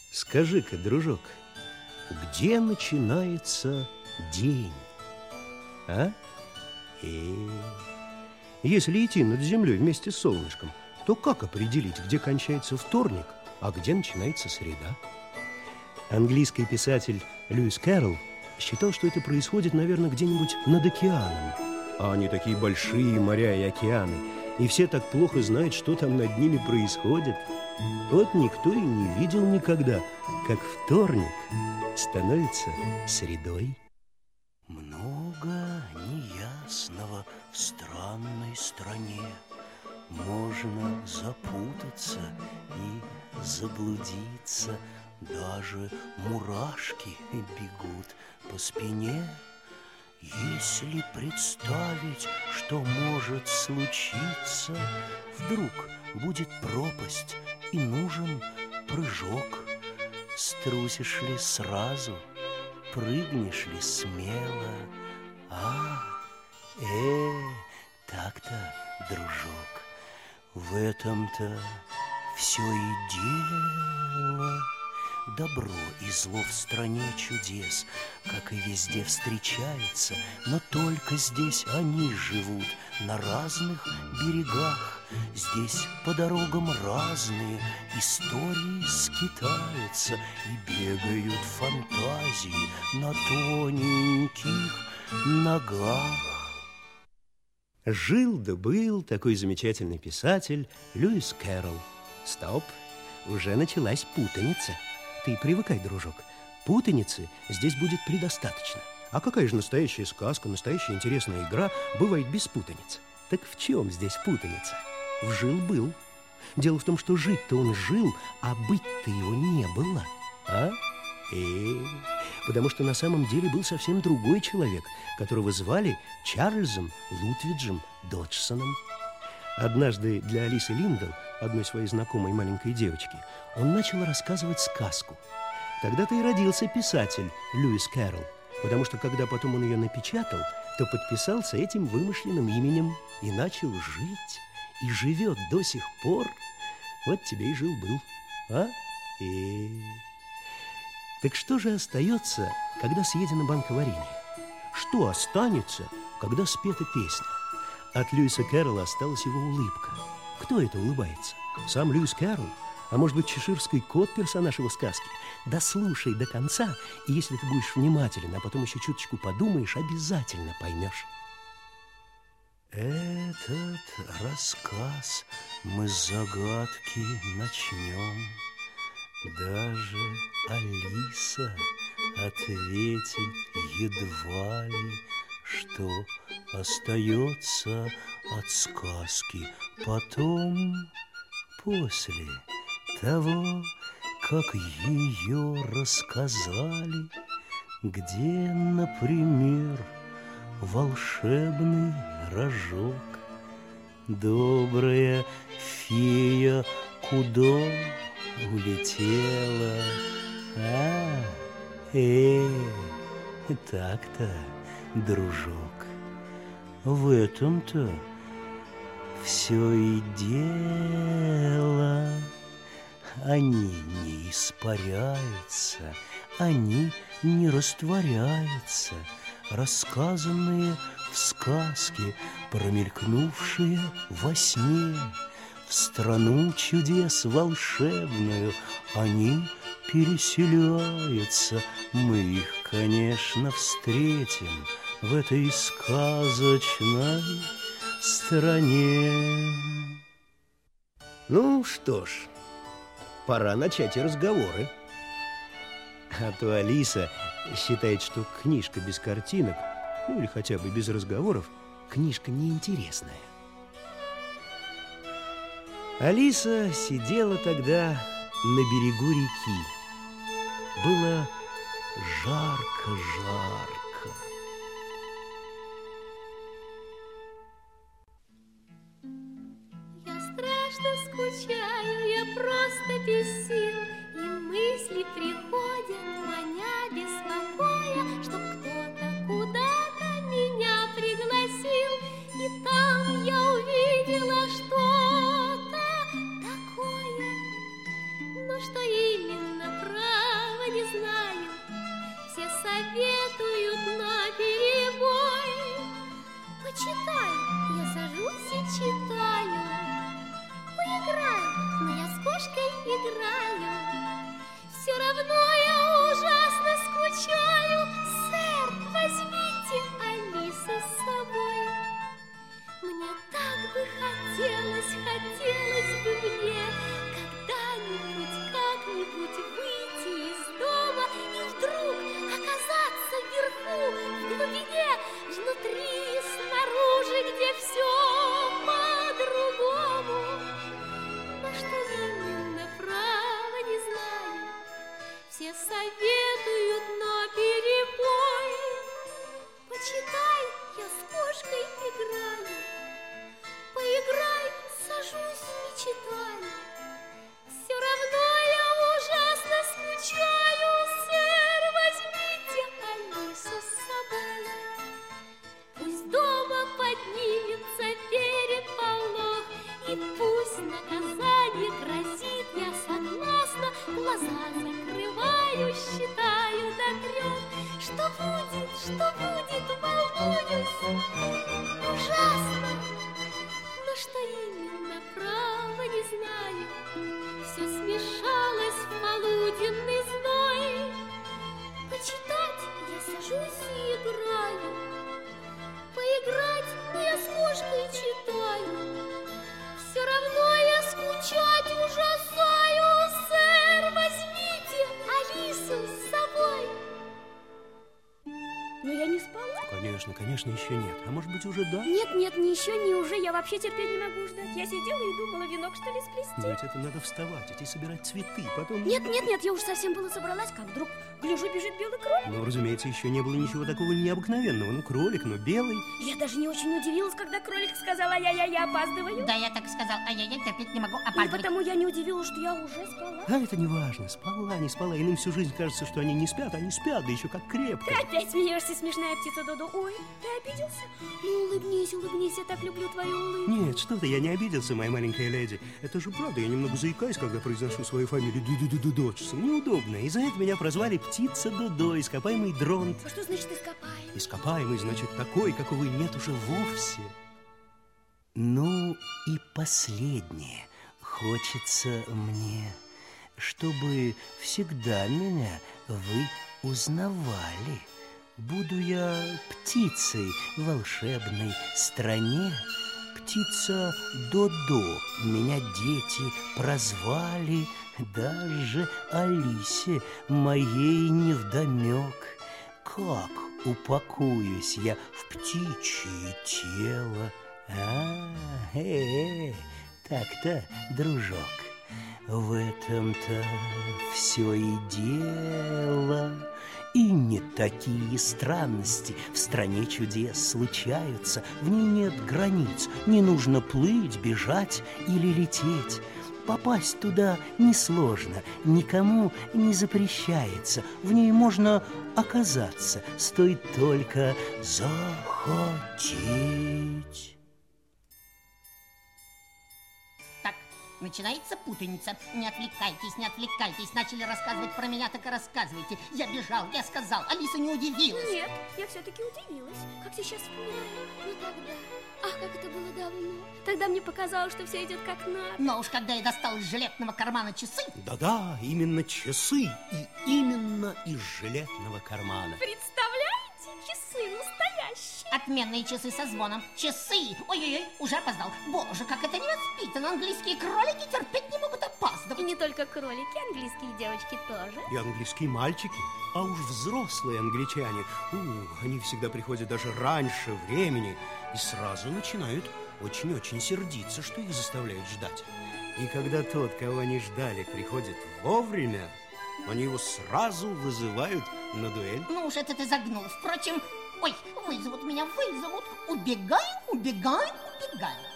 Скажи-ка, дружок, где начинается день? А? Если идти над землей вместе с солнышком, то как определить, где кончается вторник, а где начинается среда? Английский писатель Льюис Кэрролл считал, что это происходит, наверное, где-нибудь над океаном. А они такие большие моря и океаны, и все так плохо знают, что там над ними происходит. Вот никто и не видел никогда, как вторник становится средой. Много неясного в странной стране. Можно запутаться и заблудиться. Даже мурашки бегут по спине. Если представить, что может случиться, вдруг будет пропасть и нужен прыжок. Струсишь ли сразу, прыгнешь ли смело? Так-то, дружок, в этом-то все и дело. Добро и зло в стране чудес, как и везде, встречается, но только здесь они живут на разных берегах. Здесь по дорогам разные истории скитаются, и бегают фантазии на тоненьких ногах. Жил да был такой замечательный писатель Льюис Кэрролл. Стоп, уже началась путаница. Ты привыкай, дружок, путаницы здесь будет предостаточно. А какая же настоящая сказка, настоящая интересная игра бывает без путаниц? Так в чем здесь путаница? В жил-был. Дело в том, что жить-то он жил, а быть-то его не было. Потому что на самом деле был совсем другой человек, которого звали Чарльзом Лутвиджем Доджсоном. Однажды для Алисы Линдл, одной своей знакомой маленькой девочки, он начал рассказывать сказку. Тогда-то и родился писатель Льюис Кэрролл, потому что когда потом он ее напечатал, то подписался этим вымышленным именем и начал жить, и живет до сих пор. Вот тебе и жил-был. Так что же остается, когда съедена банка варенья? Что останется, когда спета песня? От Льюиса Кэрролла осталась его улыбка. Кто это улыбается? Сам Льюис Кэрролл? А может быть, чеширский кот, персонаж его сказки? Дослушай до конца, и если ты будешь внимателен, а потом еще чуточку подумаешь, обязательно поймешь. Этот рассказ мы с загадки начнем. Даже Алиса ответит едва ли, что остается от сказки потом, после того, как ее рассказали, где, например, волшебный рожок. Добрая фея куда улетела? Так-то, дружок, в этом-то все и дело. Они не испаряются, они не растворяются, рассказанные в сказке, промелькнувшие во сне. В страну чудес волшебную они переселяются. Мы их, конечно, встретим в этой сказочной стране. Ну что ж, пора начать и разговоры. А то Алиса считает, что книжка без картинок, ну или хотя бы без разговоров, книжка неинтересная. Алиса сидела тогда на берегу реки. Было жарко-жарко. Я страшно скучаю, я просто без сил, и мысли приходят, маня беспокоя, чтоб кто-то куда-то меня пригласил, и там я увидела что-то такое, но что именно правда. играю. Все равно я ужасно скучаю. Сэр, возьмите Алису с собой. Мне так бы хотелось бы мне как-нибудь выйти из дома и вдруг оказаться вверху, в глубине, внутри, снаружи, где все по-другому. Но что именно, право не знаю. Все советуют наперебой. Почитай, я с кошкой играю. Поиграй, сажусь, мечтаю. Все равно я ужасно скучаю. Сэр, возьмите Алису с собой. Пусть дома поднимется переполох, и пусть наказание грозит, я согласна. Глаза закрываю, считаю до 3. Что будет, волнуюсь. Ужасно. Но что именно, право не знаю. Все смешалось в полуденный зной. Почитать я сажусь и играю. Поиграть, но я с кошкой читаю. Все равно я скучать ужасаю. Сэр, возьмите Алису с собой. Но я не спала. Конечно, еще нет. А может быть, уже да? Нет, не еще, не уже. Я вообще терпеть не могу ждать. Я сидела и думала, венок что ли сплести. Но ведь это надо вставать, идти собирать цветы, потом... Нет, я уже совсем было собралась, как вдруг, гляжу, бежит белый кролик. Ну, разумеется, еще не было ничего такого необыкновенного. Ну, кролик, но белый. Я даже не очень удивилась, когда кролик сказал: ай-яй-яй, я опаздываю. Да, я так сказал: ай-яй-яй, терпеть не могу, И опаздывать. потому я не удивилась, что я уже спала. А это не важно, спала, не спала. Иным всю жизнь кажется, что они не спят, да еще как крепко. Ты опять смеешься, смешная птица Додо. Ой, ты обиделся? Ну, улыбнись, я так люблю твою улыбку. Нет, что ты, я не обиделся, моя маленькая леди. Это же правда, я немного заикаюсь, когда произношу свою фамилию Доджсон. Неудобно. И за это меня прозвали птица Додо, ископаемый дронт. А что значит ископаемый? Ископаемый, значит, такой, какого нет уже вовсе. Ну и последнее. Хочется мне, чтобы всегда меня вы узнавали. Буду я птицей в волшебной стране. Птица Додо меня дети прозвали. Даже Алисе моей невдомек. Как упакуюсь я в птичье тело? Так-то, дружок, в этом-то все и дело. И не такие странности в стране чудес случаются. В ней нет границ, не нужно плыть, бежать или лететь. Попасть туда несложно, никому не запрещается. В ней можно оказаться, стоит только захотеть. Так, начинается путаница. Не отвлекайтесь. Начали рассказывать про меня, так и рассказывайте. Я бежал, я сказал, Алиса не удивилась. Нет, я все-таки удивилась, как сейчас вспоминаю. Ну тогда, ах, как это было давно. Тогда мне показалось, что все идет как надо. Но уж когда я достал из жилетного кармана часы... Да-да, именно часы. И именно из жилетного кармана. Представляете? Часы настоящие. Отменные часы со звоном. Часы! Ой-ой-ой, уже опоздал. Боже, как это невоспитанно. Английские кролики терпеть не могут опаздывать. И не только кролики, английские девочки тоже. И английские мальчики. А уж взрослые англичане, они всегда приходят даже раньше времени и сразу начинают очень-очень сердиться, что их заставляют ждать. И когда тот, кого они ждали, приходит вовремя, они его сразу вызывают на дуэль. Ну уж это ты загнул. Впрочем, ой, вызовут меня. Убегаем.